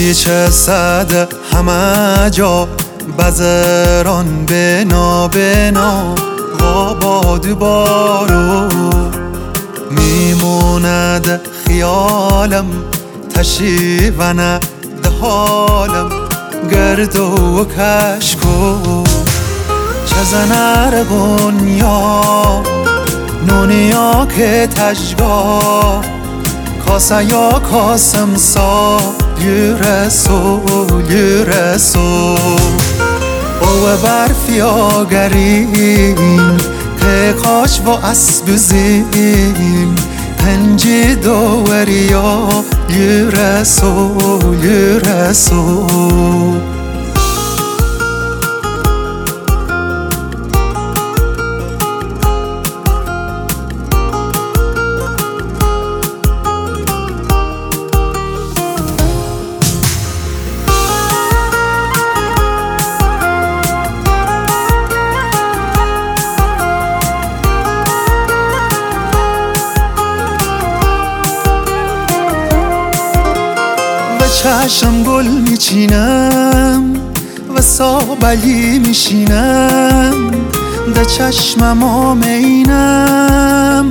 چه صد همه جا بزران بنا بنا و باد بارو میموند خیالم تشیونه ده حالم گرد و کشکو چه زنر بنیا نونیا که تجگاه کاسه یا کاسم سا یرسو او برفی آگرین که کاش و اسب زین پنجی دوریا یرسو چشم گل میچینم و سابلی میشینم ده چشمم آمینم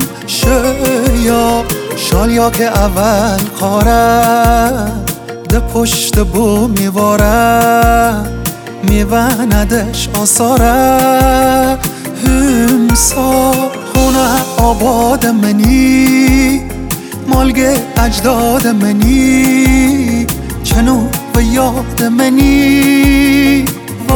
شالیا که اول خاره ده پشت بو میواره میوندش آساره همسا خونه آباد منی مالگ اجداد منی چنو و یاد منی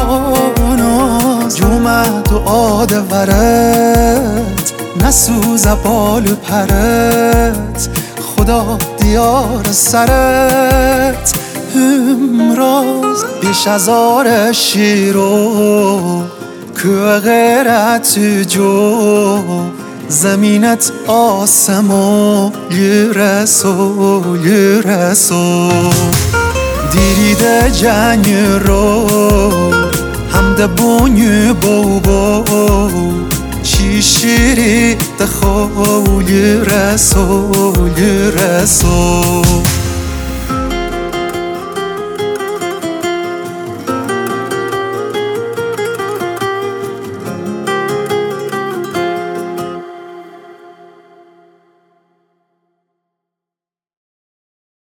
واناز جومد و آد ورد نسوز بال پرت خدا دیار سرت همراز بیش از آر شیرو که غیرت جو زمینت آسمو یرسو دیریده جنگ رو همده بونی بو چی شیری دخو یرسو